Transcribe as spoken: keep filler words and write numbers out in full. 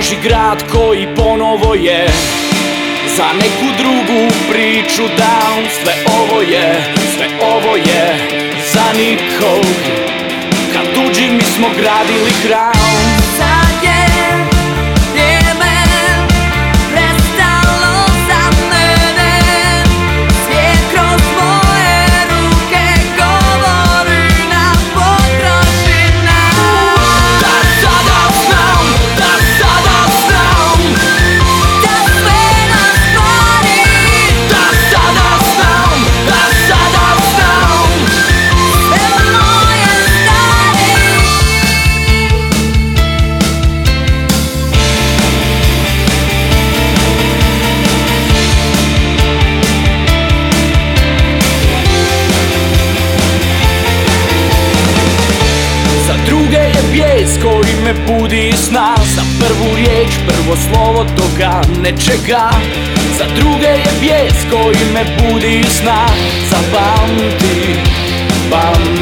Božji grad koji ponovo je za neku drugu priču dan. Sve ovo je, sve ovo je za nikog. Kad tuđi mi smo gradili hram. Sad je vrijeme prestalo za mene. Svijet kroz moje ruke govori nam potroši nam. Da sada znam, da sada znam, Da sve nas pari. da sada znam, da sada znam. Sve moje stari. Za druge je bijes koji me budi iz sna. Za prvu riječ, prvo slovo toga nečega. Za druge je bijes koji me budi iz sna. Zapamti, pamti